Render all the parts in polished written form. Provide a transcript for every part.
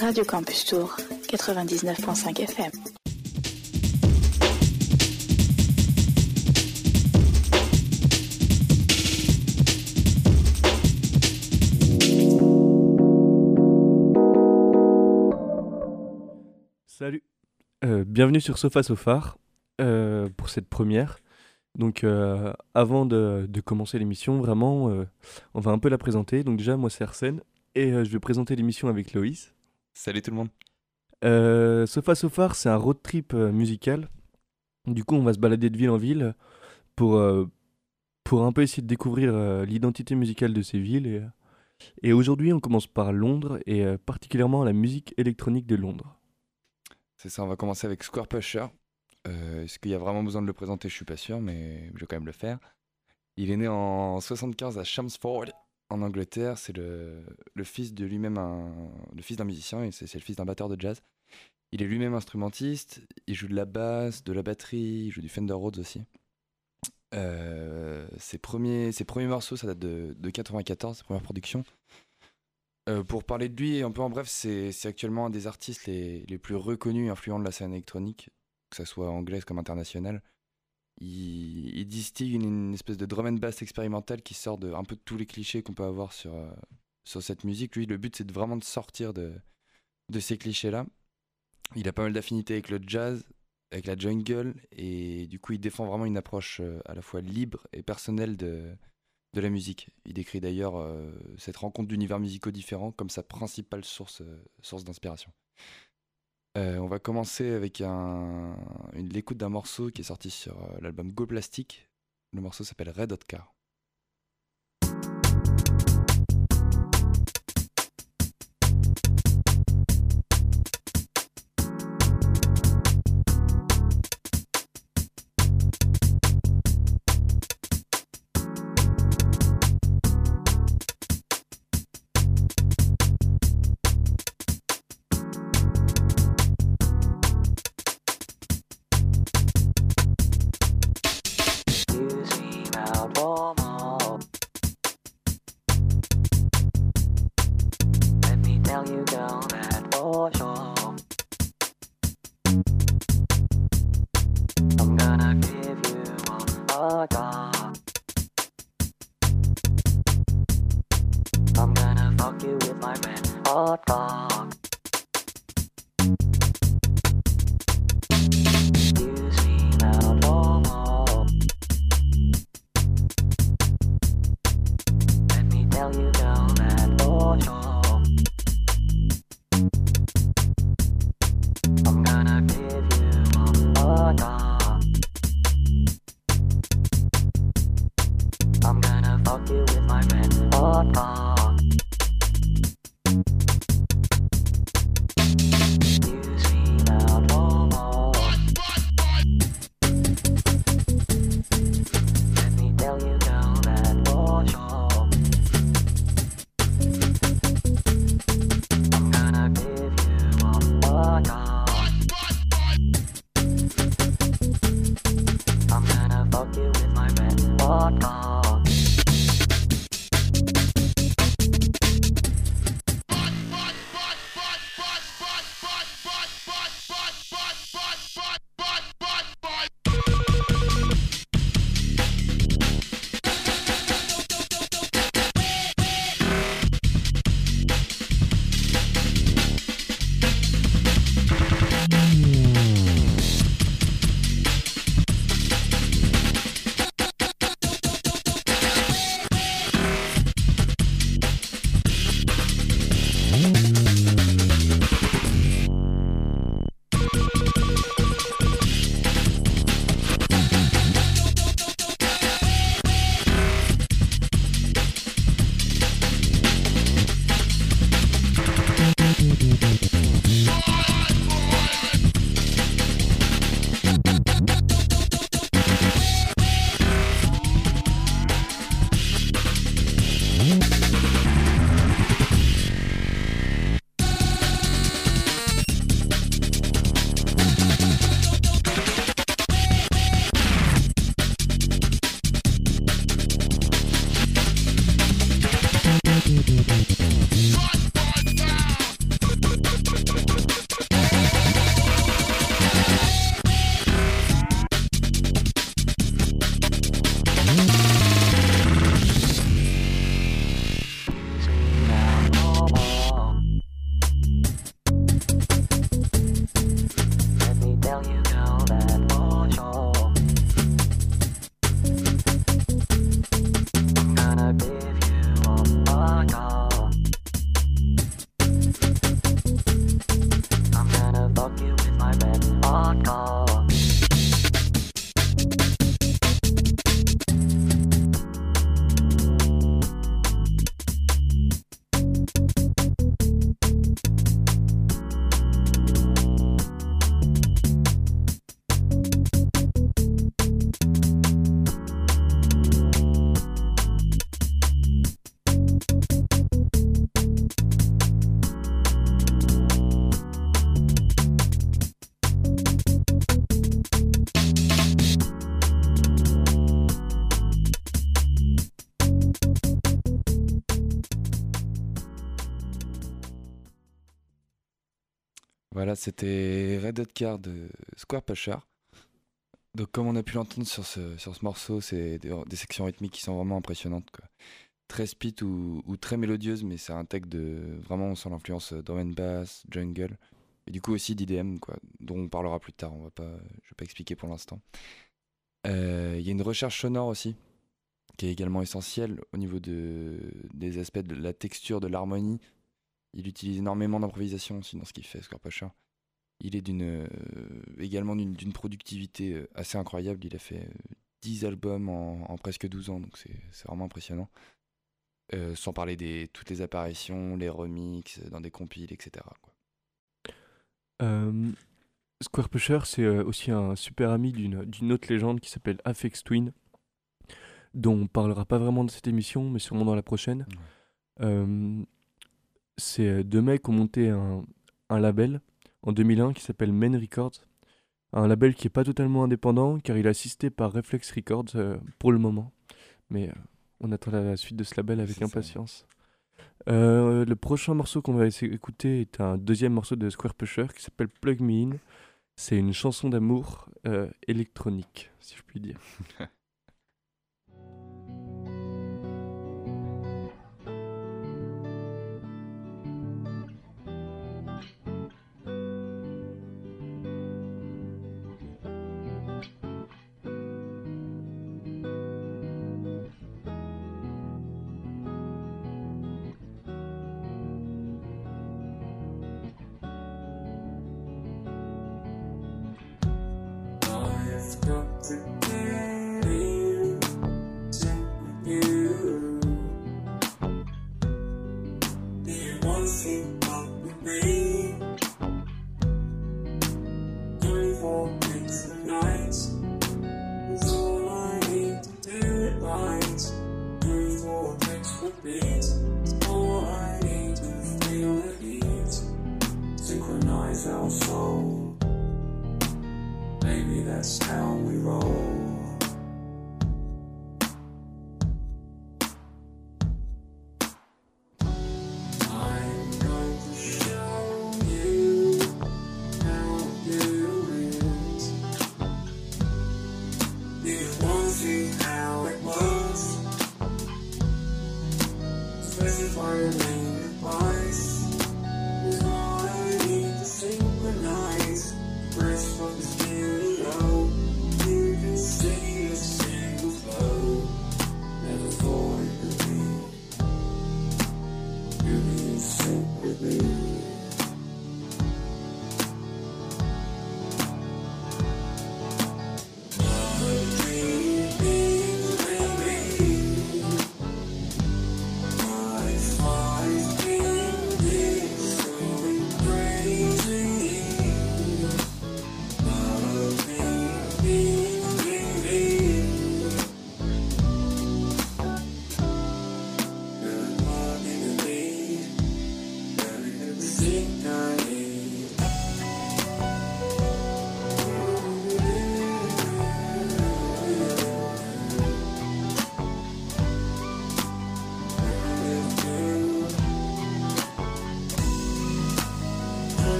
Radio Campus Tour, 99.5 FM. Salut, bienvenue sur Sofa Sofar pour cette première. Donc avant de commencer l'émission, vraiment, on va un peu la présenter. Donc déjà, moi c'est Arsène et je vais présenter l'émission avec Loïs. Salut tout le monde. Sofa Sofar, c'est un road trip musical. Du coup, on va se balader de ville en ville pour un peu essayer de découvrir l'identité musicale de ces villes. Et aujourd'hui, on commence par Londres et particulièrement la musique électronique de Londres. C'est ça, on va commencer avec Square Pusher. Est-ce qu'il y a vraiment besoin de le présenter? Je suis pas sûr, mais je vais quand même le faire. Il est né en 75 à Chelmsford, en Angleterre. C'est le fils de lui-même, le fils d'un musicien, et c'est le fils d'un batteur de jazz. Il est lui-même instrumentiste, il joue de la basse, de la batterie, il joue du Fender Rhodes aussi. Ses premiers morceaux, ça date de 94, ses premières productions. Pour parler de lui, un peu en bref, c'est actuellement un des artistes les plus reconnus et influents de la scène électronique, que ça soit anglaise comme internationale. Il distille une espèce de drum and bass expérimentale qui sort un peu de tous les clichés qu'on peut avoir sur cette musique. Lui, le but, c'est vraiment de sortir de ces clichés-là. Il a pas mal d'affinités avec le jazz, avec la jungle, et du coup, il défend vraiment une approche à la fois libre et personnelle de la musique. Il décrit d'ailleurs cette rencontre d'univers musicaux différents comme sa principale source d'inspiration. On va commencer avec l'écoute d'un morceau qui est sorti sur l'album Go Plastic. Le morceau s'appelle Red Hot Car. Voilà, c'était Red Hot Car de Square Pusher. Donc comme on a pu l'entendre sur ce morceau, c'est des sections rythmiques qui sont vraiment impressionnantes, quoi. Très speed ou très mélodieuses, mais c'est un tech de... Vraiment, on sent l'influence drum and bass, jungle, et du coup aussi d'IDM, quoi, dont on parlera plus tard, je vais pas expliquer pour l'instant. Il y a une recherche sonore aussi, qui est également essentielle au niveau des aspects de la texture, de l'harmonie. Il utilise énormément d'improvisation aussi dans ce qu'il fait, Square Pusher. Il est également d'une productivité assez incroyable. Il a fait 10 albums en presque 12 ans, donc c'est vraiment impressionnant. Sans parler toutes les apparitions, les remixes dans des compiles, etc., quoi. Square Pusher, c'est aussi un super ami d'une autre légende qui s'appelle Aphex Twin, dont on parlera pas vraiment de cette émission, mais sûrement dans la prochaine. C'est deux mecs qui ont monté un label en 2001 qui s'appelle Main Records, un label qui est pas totalement indépendant car il est assisté par Reflex Records pour le moment, mais on attend la suite de ce label avec impatience. Le prochain morceau qu'on va écouter est un deuxième morceau de Square Pusher qui s'appelle Plug Me In. C'est une chanson d'amour électronique, si je puis dire.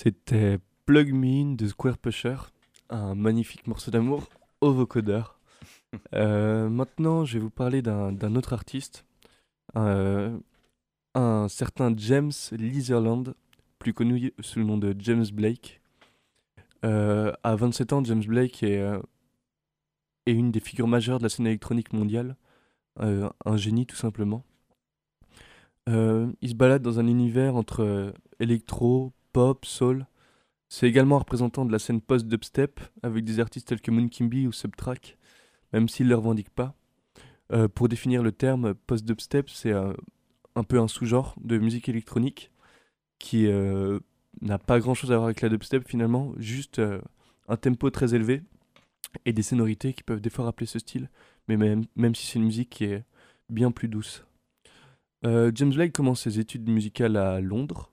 C'était Plug Me In de Square Pusher, un magnifique morceau d'amour au vocodeur. Maintenant, je vais vous parler d'un autre artiste, euh, un certain James Litherland, plus connu sous le nom de James Blake. À 27 ans, James Blake est une des figures majeures de la scène électronique mondiale, un génie tout simplement. Il se balade dans un univers entre électro, pop, soul. C'est également un représentant de la scène post-dubstep, avec des artistes tels que Moon Kimby ou Subtrack, même s'il ne le revendique pas. Pour définir le terme, post-dubstep, c'est un peu un sous-genre de musique électronique qui n'a pas grand-chose à voir avec la dubstep finalement, juste un tempo très élevé et des sonorités qui peuvent des fois rappeler ce style, mais même si c'est une musique qui est bien plus douce. James Blake commence ses études musicales à Londres,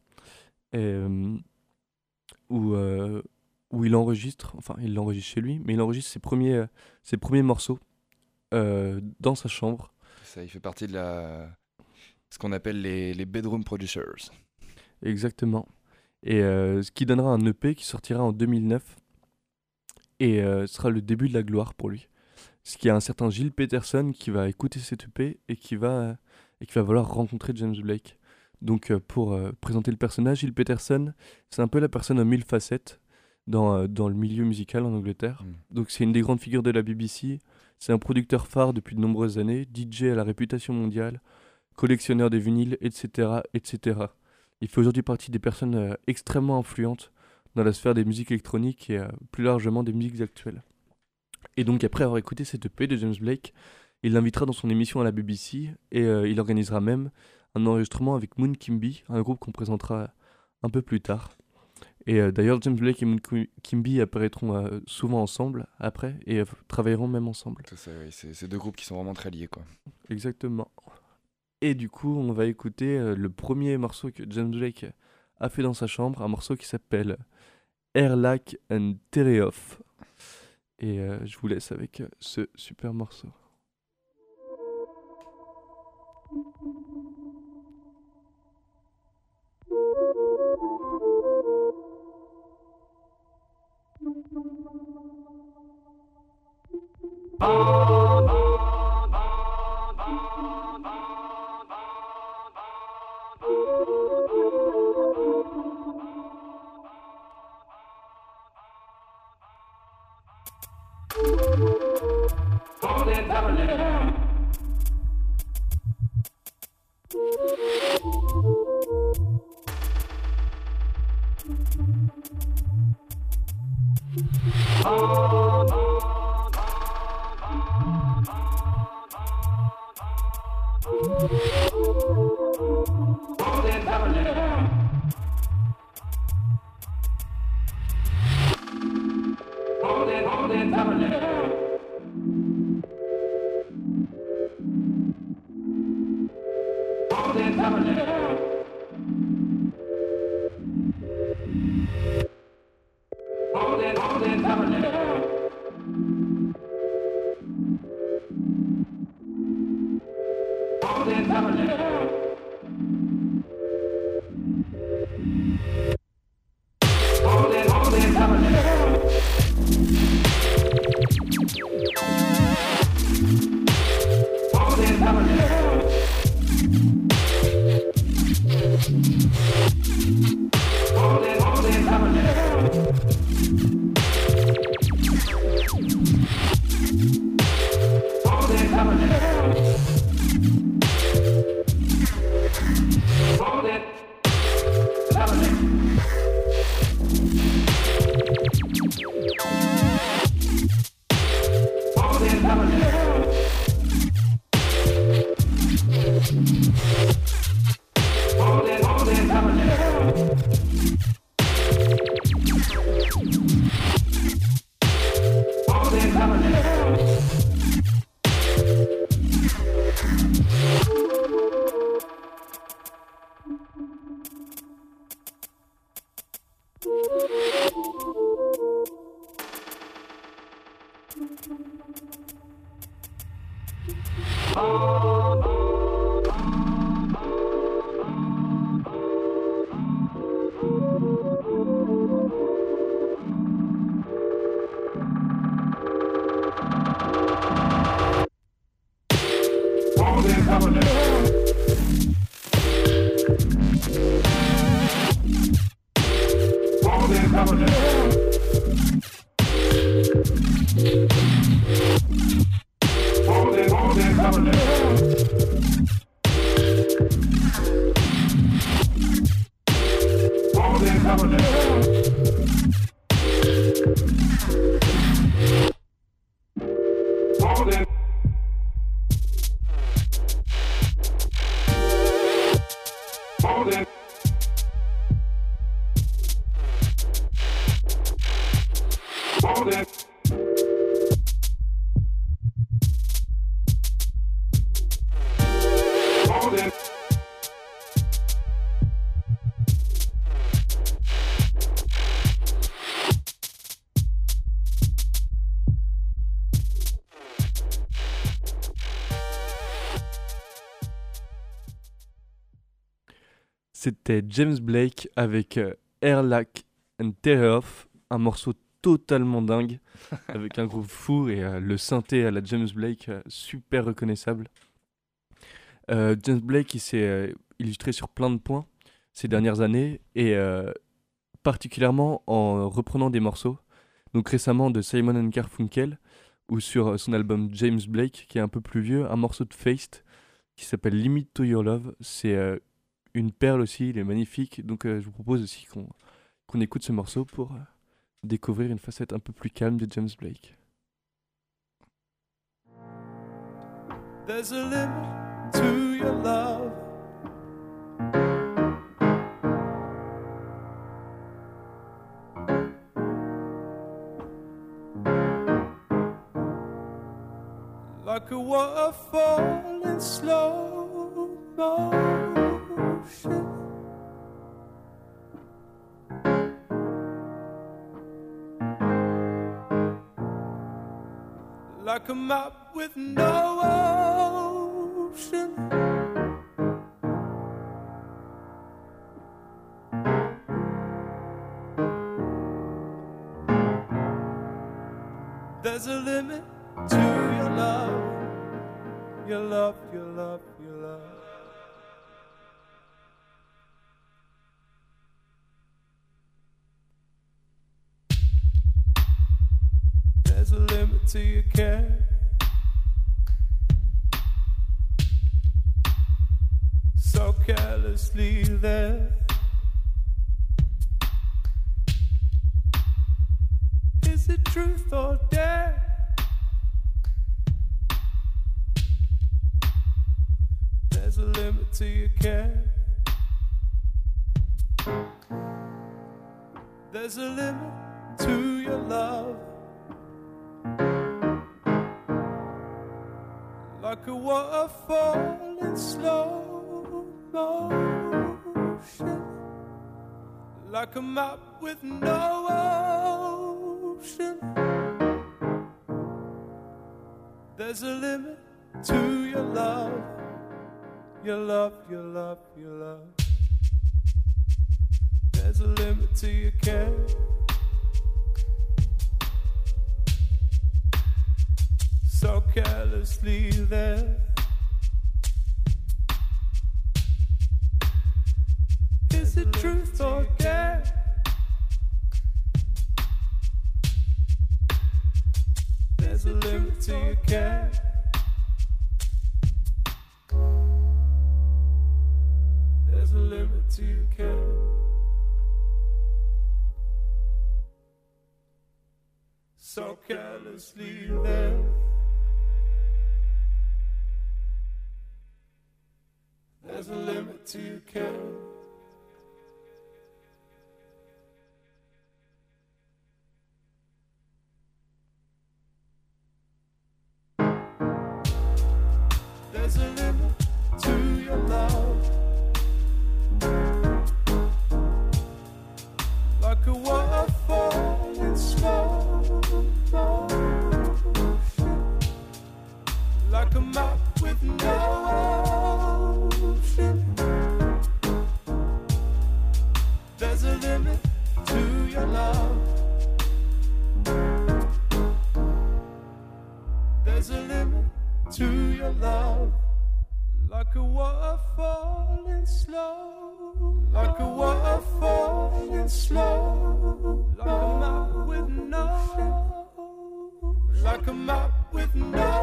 où il enregistre chez lui, mais il enregistre ses premiers morceaux dans sa chambre. Ça, il fait partie de ce qu'on appelle les bedroom producers. Exactement. Et ce qui donnera un EP qui sortira en 2009 et sera le début de la gloire pour lui. Ce qui a un certain Gilles Peterson qui va écouter cet EP et qui va vouloir rencontrer James Blake. Donc pour présenter le personnage, Gilles Peterson, c'est un peu la personne aux 1000 facettes dans le milieu musical en Angleterre. Donc c'est une des grandes figures de la BBC, c'est un producteur phare depuis de nombreuses années, DJ à la réputation mondiale, collectionneur de vinyles, etc., etc. Il fait aujourd'hui partie des personnes extrêmement influentes dans la sphère des musiques électroniques et plus largement des musiques actuelles. Et donc après avoir écouté cette EP de James Blake, il l'invitera dans son émission à la BBC et il organisera même un enregistrement avec Moon Kimby, un groupe qu'on présentera un peu plus tard. Et d'ailleurs, James Blake et Moon Kimby apparaîtront souvent ensemble après et travailleront même ensemble. C'est ça, oui, c'est deux groupes qui sont vraiment très liés, quoi. Exactement. Et du coup, on va écouter le premier morceau que James Blake a fait dans sa chambre, un morceau qui s'appelle Airlack and Tereoff. Et je vous laisse avec ce super morceau. C'était James Blake avec Air Like and Tear Off, un morceau totalement dingue, avec un groove fou et le synthé à la James Blake super reconnaissable. James Blake il s'est illustré sur plein de points ces dernières années et particulièrement en reprenant des morceaux. Donc récemment de Simon & Garfunkel ou sur son album James Blake qui est un peu plus vieux, un morceau de Feist qui s'appelle Limit to Your Love. C'est une perle aussi, il est magnifique. Donc je vous propose aussi qu'on écoute ce morceau pour découvrir une facette un peu plus calme de James Blake. There's a limit to your love. Like a waterfall in slow motion. Like a map with no ocean. There's a limit to your love, your love, your love, your love. There's a limit to your care. So carelessly there. Is it truth or dare? There's a limit to your care. There's a limit to your love. Like a waterfall in slow motion. Like a map with no ocean. There's a limit to your love. Your love, your love, your love. There's a limit to your care. So carelessly there. Is it truth or dare? There's a limit to your care. There's a limit to your care. So carelessly there. There's a limit to your care. There's a limit to your love. Like a waterfall in slow motion. Like a map with no ocean. There's a limit to your love. There's a limit to your love. Like a waterfall in slow. Like a waterfall in slow. Like a map with no. Like a map with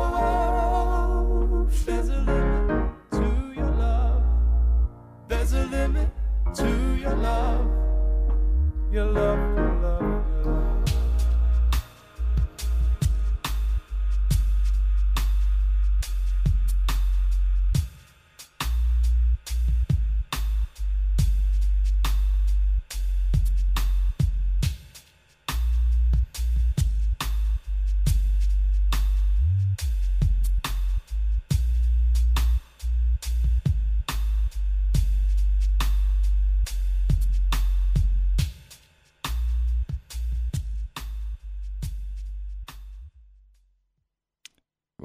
no. There's a limit to your love. There's a limit to your love. Your love, your love, your love.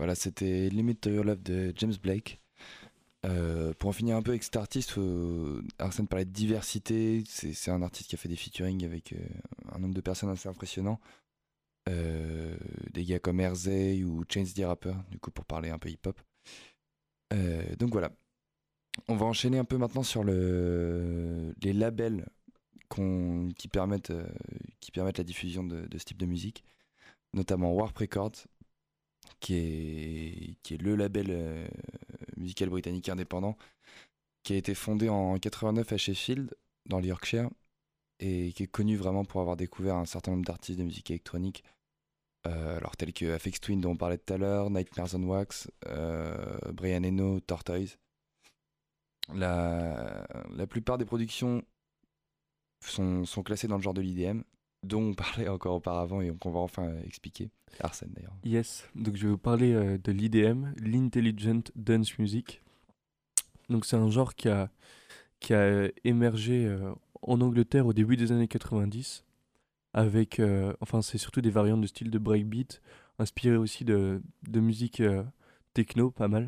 Voilà, c'était Limit to Your Love de James Blake. Pour en finir un peu avec cet artiste, Arsène parlait de diversité. C'est un artiste qui a fait des featuring avec un nombre de personnes assez impressionnant. Des gars comme Erzey ou Chance the Rapper, du coup, pour parler un peu hip-hop. Donc voilà. On va enchaîner un peu maintenant sur les labels qui permettent la diffusion de ce type de musique, notamment Warp Records, qui est le label musical britannique indépendant, qui a été fondé en 89 à Sheffield, dans le Yorkshire, et qui est connu vraiment pour avoir découvert un certain nombre d'artistes de musique électronique, alors tels que Aphex Twin dont on parlait tout à l'heure, Nightmares on Wax, Brian Eno, Tortoise. La plupart des productions sont classées dans le genre de l'IDM, dont on parlait encore auparavant et qu'on va enfin expliquer. Arsène d'ailleurs. Yes, donc je vais vous parler de l'IDM, l'Intelligent Dance Music. Donc c'est un genre qui a émergé en Angleterre au début des années 90, avec, c'est surtout des variantes de style de breakbeat, inspirées aussi de musique techno, pas mal.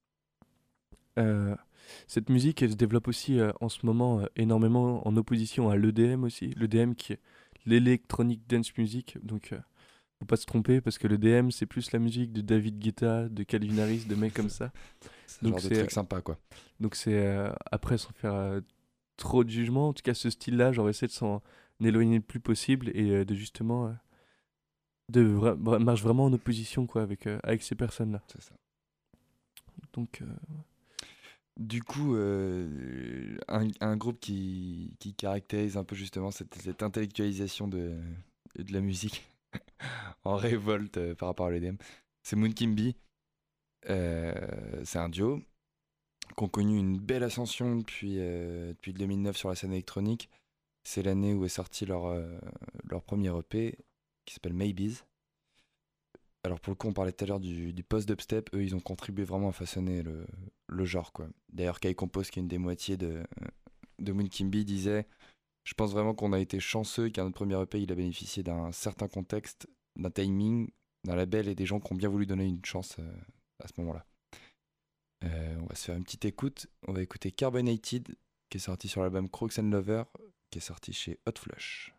Cette musique, elle se développe aussi en ce moment énormément en opposition à l'EDM aussi. L'EDM qui est l'Electronic Dance Music, donc faut pas se tromper parce que l'EDM c'est plus la musique de David Guetta, de Calvin Harris, de mecs comme ça. C'est donc genre de truc sympa quoi. Donc c'est après sans faire trop de jugement, en tout cas ce style-là, j'aurais essayé de s'en éloigner le plus possible et de justement marche vraiment en opposition quoi avec ces personnes-là. C'est ça. Donc du coup, un groupe qui caractérise un peu justement cette intellectualisation de la musique en révolte par rapport à l'EDM, c'est Moon Kimby. C'est un duo qui ont connu une belle ascension depuis 2009 sur la scène électronique. C'est l'année où est sorti leur premier EP qui s'appelle Maybes. Alors pour le coup, on parlait tout à l'heure du post-dubstep. Eux, ils ont contribué vraiment à façonner le genre, quoi. D'ailleurs, Kai Compose, qui est une des moitiés de Moon Kimby, disait « Je pense vraiment qu'on a été chanceux qu'à notre premier EP, il a bénéficié d'un certain contexte, d'un timing, d'un label et des gens qui ont bien voulu donner une chance à ce moment-là. » On va se faire une petite écoute. On va écouter Carbonated, qui est sorti sur l'album Crooks and Lover, qui est sorti chez Hot Flush.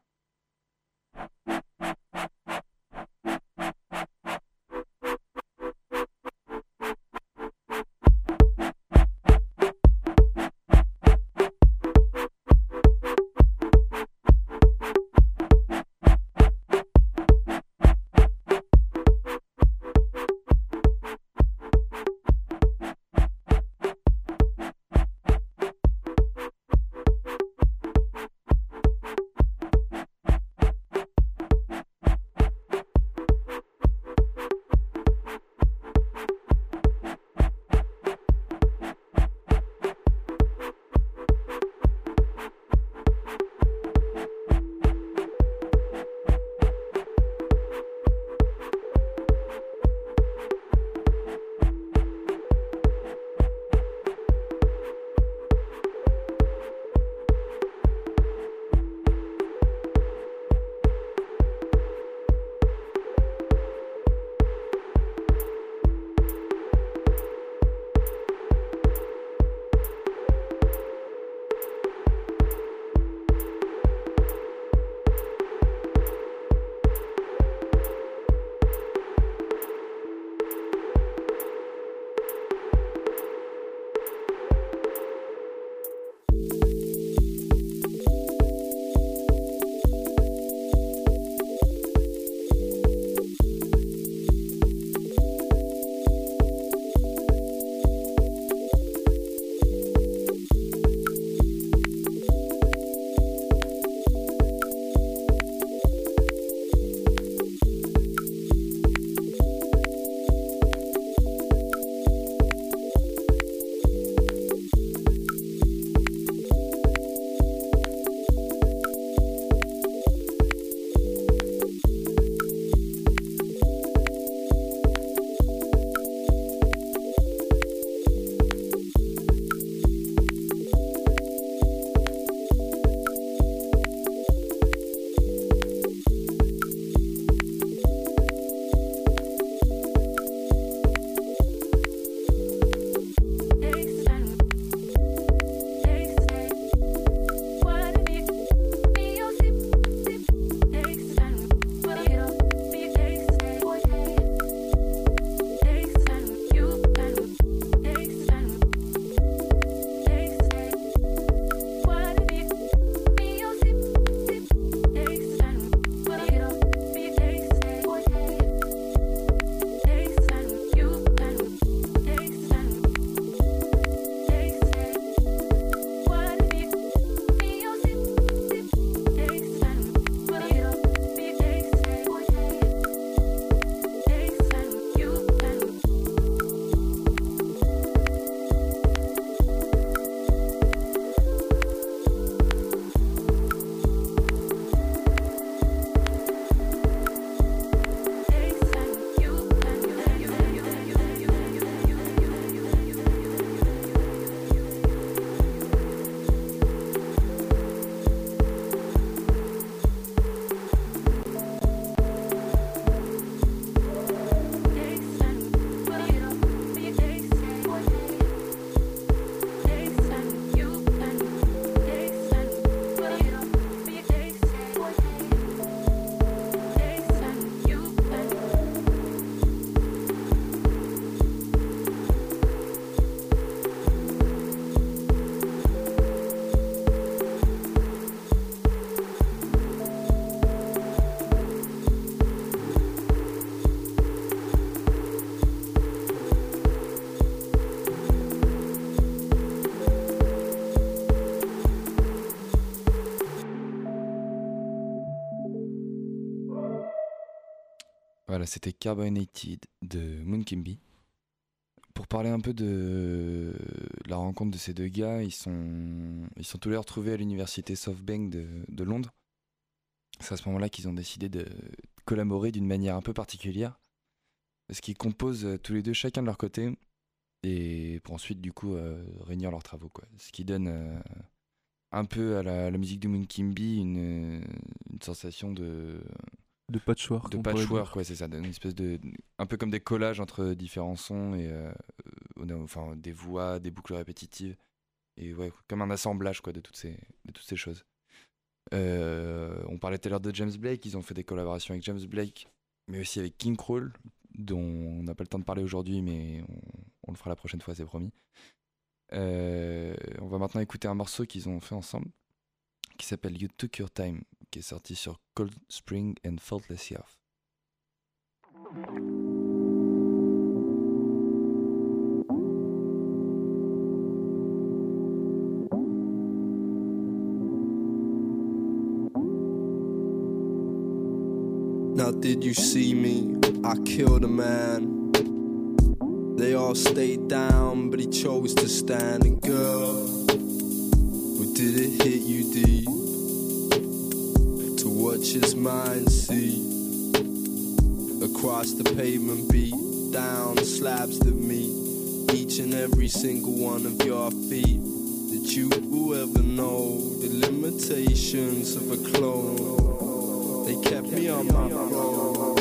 Voilà, c'était Carbonated de Moon Kimby. Pour parler un peu de la rencontre de ces deux gars, ils sont tous les deux retrouvés à l'université SoftBank de Londres. C'est à ce moment-là qu'ils ont décidé de collaborer d'une manière un peu particulière. Parce qu'ils composent tous les deux chacun de leur côté et pour ensuite du coup réunir leurs travaux, quoi. Ce qui donne un peu à la musique de Moon Kimby une sensation de patchwork. De patchwork, ouais, c'est ça, une espèce de un peu comme des collages entre différents sons et enfin des voix, des boucles répétitives et ouais, comme un assemblage, quoi, de toutes ces choses. On parlait tout à l'heure de James Blake, ils ont fait des collaborations avec James Blake, mais aussi avec King Krul, dont on n'a pas le temps de parler aujourd'hui, mais on le fera la prochaine fois, c'est promis. On va maintenant écouter un morceau qu'ils ont fait ensemble, qui s'appelle You Took Your Time, qui est sorti sur Cold Spring and Faultless Youth. Now did you see me? I killed a man. They all stayed down, but he chose to stand. And girl, or did it hit you deep? To watch his mind see across the pavement, beat down slabs that meet each and every single one of your feet. Did you ever know the limitations of a clone? They kept me on my throne.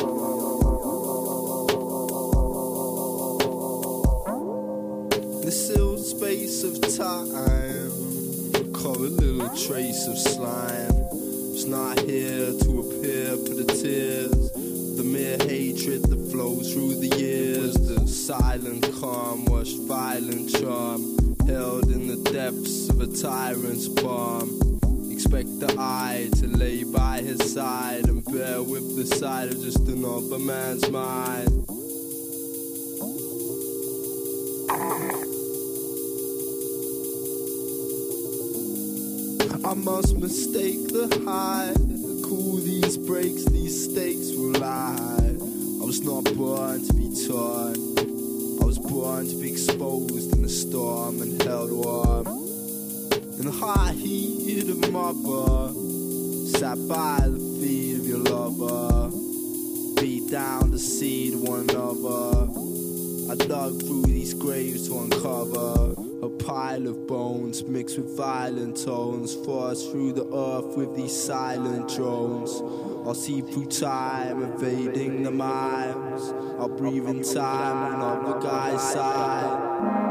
The sealed space of time, recall a little trace of slime. It's not here to appear for the tears, the mere hatred that flows through the years. The silent calm washed violent charm, held in the depths of a tyrant's palm. Expect the eye to lay by his side and bear with the sight of just another man's mind. I must mistake the high, call these breaks, these stakes will lie. I was not born to be torn, I was born to be exposed in the storm and held warm. In the high heat of my bar, sat by the feet of your lover, beat down the seed of one another. I dug through these graves to uncover a pile of bones mixed with violent tones, forced through the earth with these silent drones. I'll see through time, evading the mimes. I'll breathe in time, another guy's side.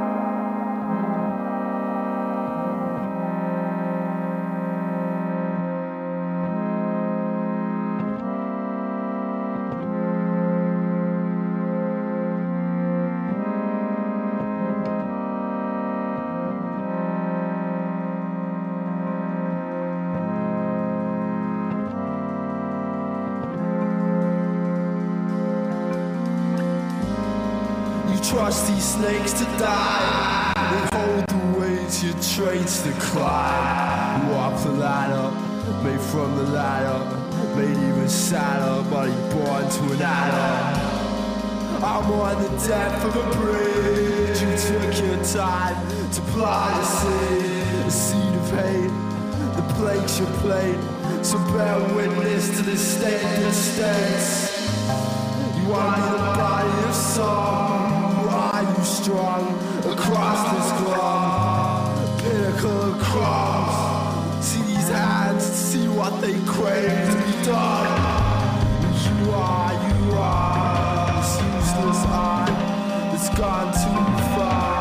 Trust these snakes to die. They hold the weight, your traits to climb. You walk the ladder, made from the ladder, made even sadder, but you're born to an adder. I'm on the depth of a bridge. You took your time to plant a seed of hate. The plagues you played, so bear witness to the state that states. You want to be the body of some. Are you strong across this glum? Pinnacle of crumbs. See these hands, see what they crave to be done. You are this useless art that's gone too far.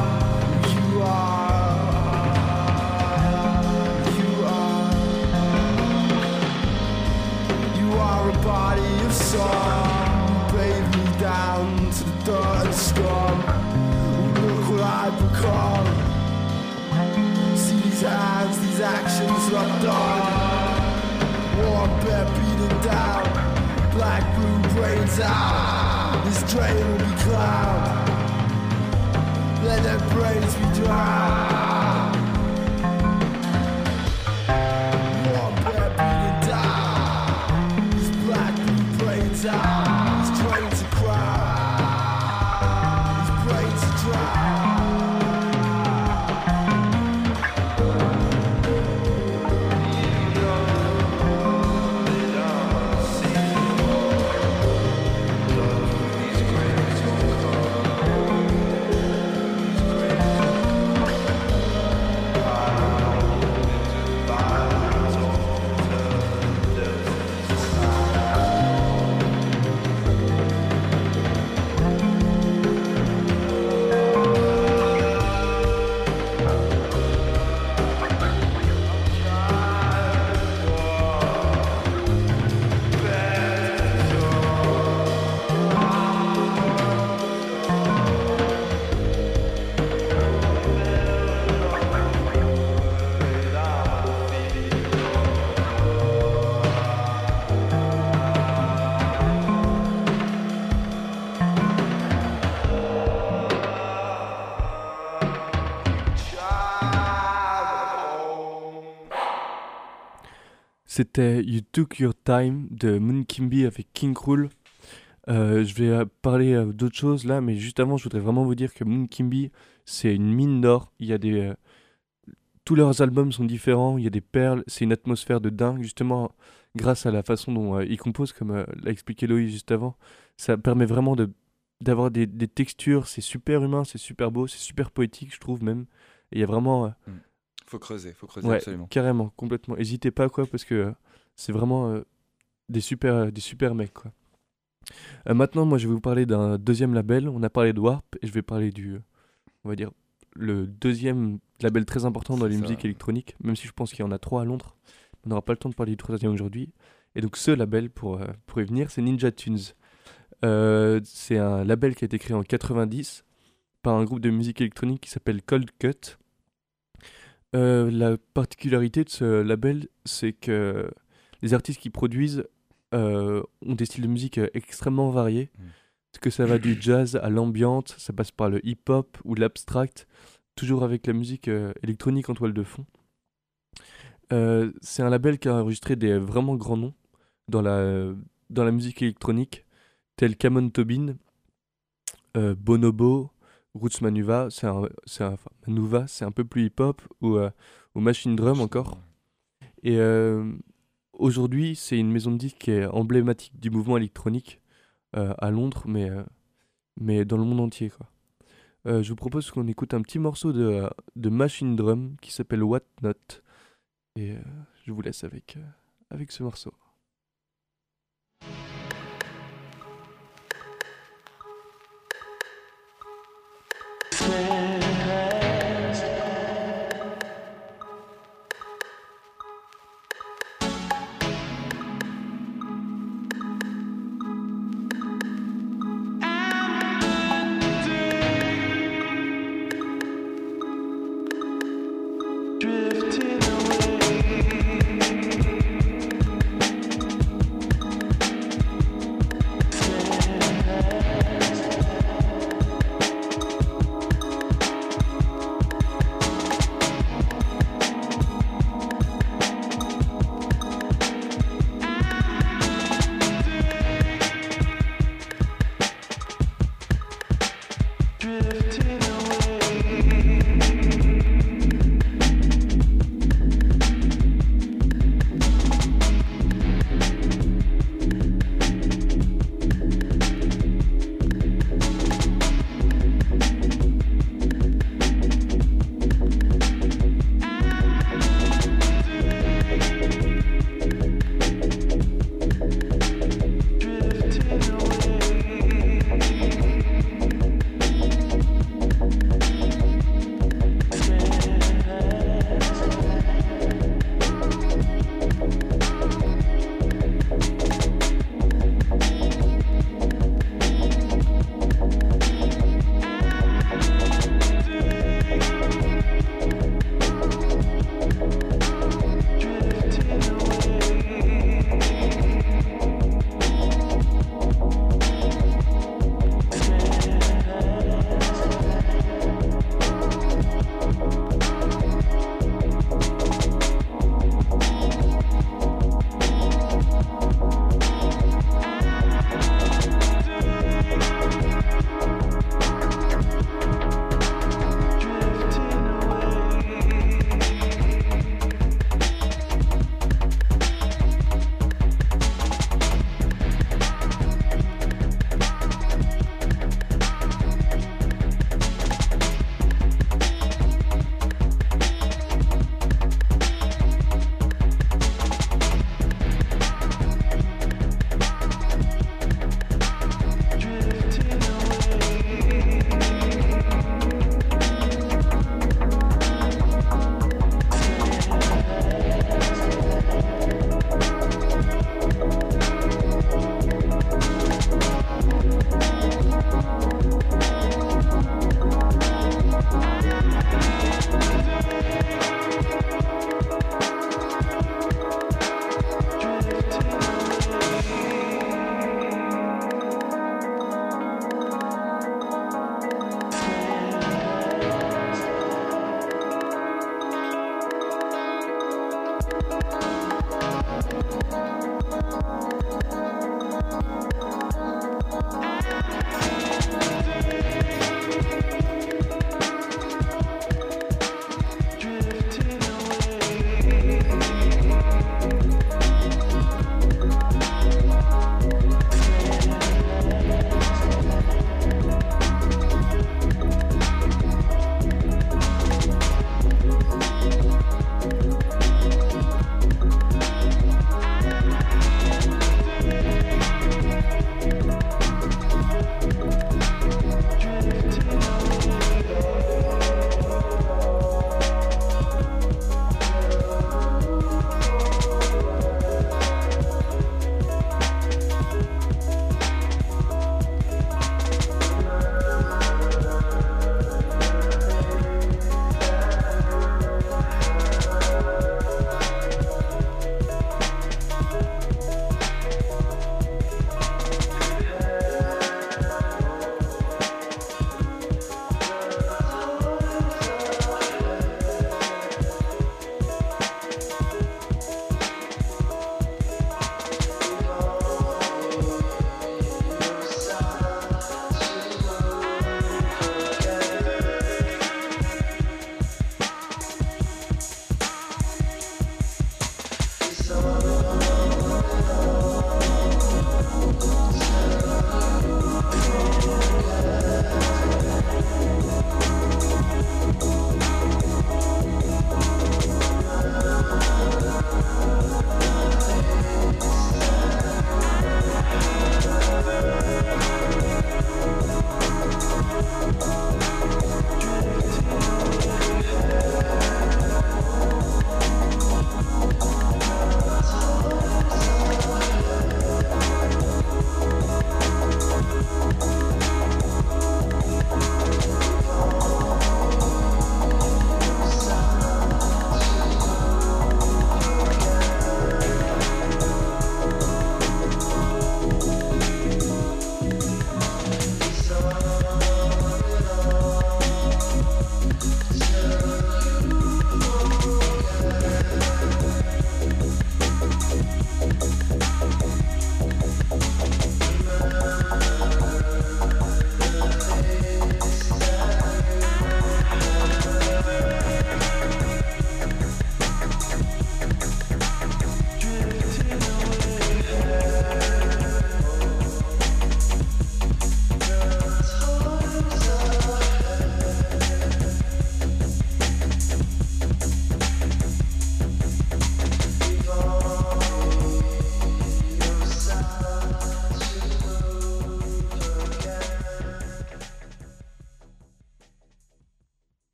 You are a body of song. Bathe me down to the dirt and scum. Look what I've become. See these hands, these actions not done. Warm bear beaten down. Black blue brains out. This drain will be cloud. Let their brains be drowned. Warm bear beaten down. These black blue brains out. C'était You Took Your Time de Moon Kimby avec King Krul. Je vais parler d'autres choses là, mais juste avant, je voudrais vraiment vous dire que Moon Kimby, c'est une mine d'or. Il y a tous leurs albums sont différents, il y a des perles, c'est une atmosphère de dingue, justement, grâce à la façon dont ils composent, comme l'a expliqué Loïs juste avant. Ça permet vraiment d'avoir des textures, c'est super humain, c'est super beau, c'est super poétique, je trouve même. Et il y a vraiment. Faut creuser Ouais, absolument. carrément, complètement. N'hésitez pas, quoi, parce que c'est vraiment des super mecs, quoi. Maintenant, moi, je vais vous parler d'un deuxième label. On a parlé de Warp, et je vais parler on va dire, le deuxième label très important dans les musiques électroniques, même si je pense qu'il y en a 3 à Londres. On n'aura pas le temps de parler du troisième aujourd'hui. Et donc, ce label, pour y venir, c'est Ninja Tunes. C'est un label qui a été créé en 90 par un groupe de musique électronique qui s'appelle Cold Cut. La particularité de ce label, c'est que les artistes qui produisent ont des styles de musique extrêmement variés. Parce que ça va du jazz à l'ambiante, ça passe par le hip-hop ou l'abstract, toujours avec la musique électronique en toile de fond. C'est un label qui a enregistré des vraiment grands noms dans la musique électronique, tels Camon Tobin, Bonobo, Roots Manuva, Manuva, c'est un peu plus hip-hop, ou Machine Drum encore. Et aujourd'hui, c'est une maison de disques qui est emblématique du mouvement électronique à Londres, mais dans le monde entier, quoi. Je vous propose qu'on écoute un petit morceau de Machine Drum qui s'appelle What Not, et je vous laisse avec ce morceau. Drifting away.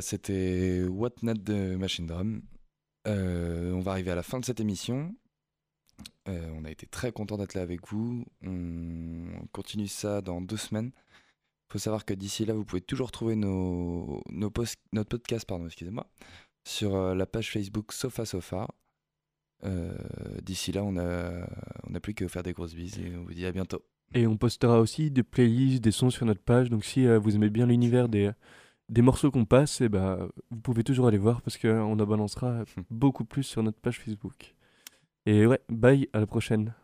c'était What Not de Machine Drum. On va arriver à la fin de cette émission. On a été très content d'être là avec vous. On continue ça dans 2 semaines. Il faut savoir que d'ici là, vous pouvez toujours trouver notre podcast excusez-moi, sur la page Facebook Sofa Sofa. D'ici là, on n'a plus qu'à vous faire des grosses bises et on vous dit à bientôt. Et on postera aussi des playlists, des sons sur notre page. Donc si vous aimez bien l'univers des morceaux qu'on passe, vous pouvez toujours aller voir parce qu'on en balancera beaucoup plus sur notre page Facebook. Et ouais, bye, à la prochaine.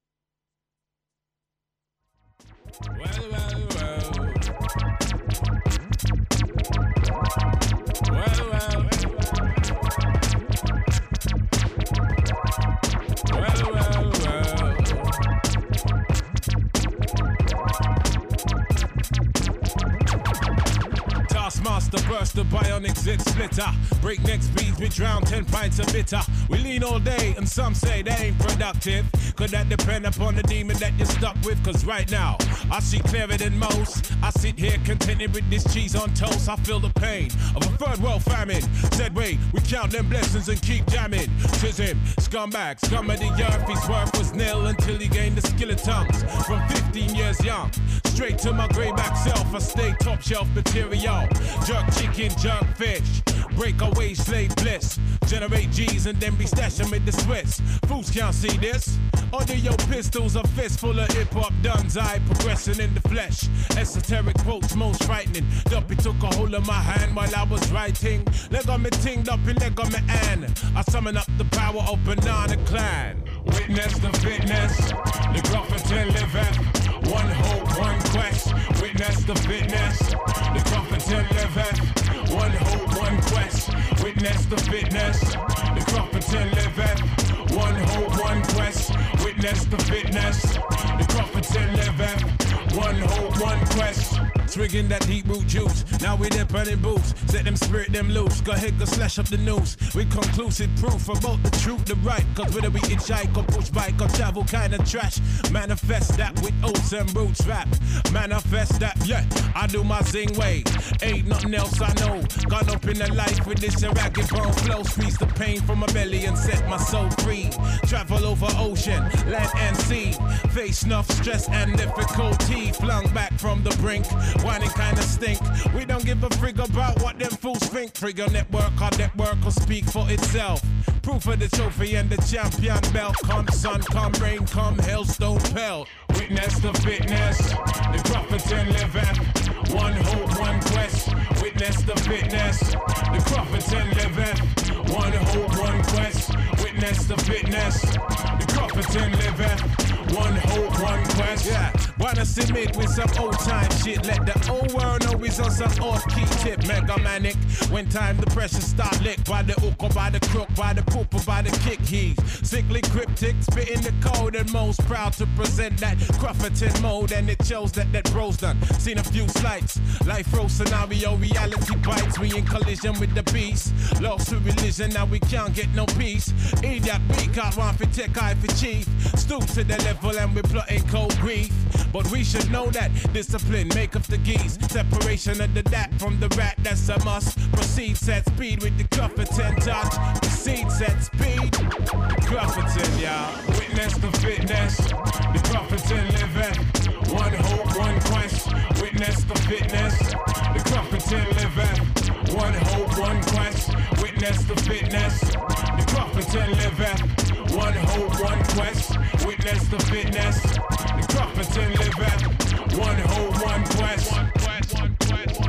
Master burst the bionic zit splitter. Breakneck speeds, we drown 10 pints of bitter. We lean all day and some say that ain't productive. Could that depend upon the demon that you're stuck with? Cause right now, I see clearer than most. I sit here contented with this cheese on toast. I feel the pain of a third world famine. Said wait, we count them blessings and keep jamming. Tis him, scumbag, scum of the earth. His worth was nil until he gained the skill of tongues. From 15 years young, straight to my greyback self. I stay top shelf material. Jerk chicken, jerk fish. Break away slave bliss. Generate G's and then be stashing with the Swiss. Fools can't see this. Under your pistols, a fist full of hip-hop duns. I progressing in the flesh. Esoteric quotes most frightening. Duppy took a hold of my hand while I was writing. Leg on me tinged up and leg on me an. I summon up the power of Banana Clan. Witness the fitness. The Grufferton liveth. One hope, one quest. Witness the fitness. The Grufferton liveth. One hope, one quest. Witness the fitness. The Grufferton liveth. One hope, one quest. Witness the fitness. The Grufferton liveth. One hope, one quest. Swigging that deep root juice. Now we there burning boots. Set them spirit them loose. Go ahead, go slash up the news. With conclusive proof about the truth, the right. Cause whether we hitchhike or push bike or travel kind of trash. Manifest that with oats and roots rap. Manifest that, yeah, I do my zing way. Ain't nothing else I know. Gone up in the life with this ragged bone flow. Squeeze the pain from my belly and set my soul free. Travel over ocean, land and sea. Face enough stress and difficulty. Flung back from the brink. Whining kinda stink. We don't give a frig about what them fools think. Trigger network, our network will speak for itself. Proof of the trophy and the champion belt. Come sun, come rain, come hailstone pelt. Witness the fitness, the Grufferton liveth. One hope, one quest. Witness the fitness, the Grufferton liveth. One hope, one quest. Witness the fitness, the Grufferton liveth. One hope, one quest. Yeah, wanna submit with some old time shit. Let the whole world know it's on some off-key tip. Mega manic. When time the pressure start lick. By the hook or by the crook, by the poop or by the kick. He's sickly cryptic, spitting the code and most proud to present that Grufferton mode. And it shows that bro's done. Seen a few slights. Life row scenario, reality bites. We in collision with the beast. Lost to religion, now we can't get no peace. Idiot, we can't want for tech, eye for chief. Stoop to the level and we're plotting cold grief. But we should know that discipline make up the geese. Separation of the dat from the rat, that's a must. Proceed, set speed with the Grufferton touch. Proceed, set speed. Grufferton, y'all. Witness the fitness. The Grufferton liveth. One hope, one quest. Witness the fitness. The Grufferton liveth. One hope, one quest. Witness the fitness. The Grufferton liveth. One hope, one quest. Witness the fitness. The Grufferton liveth. One hope, one quest.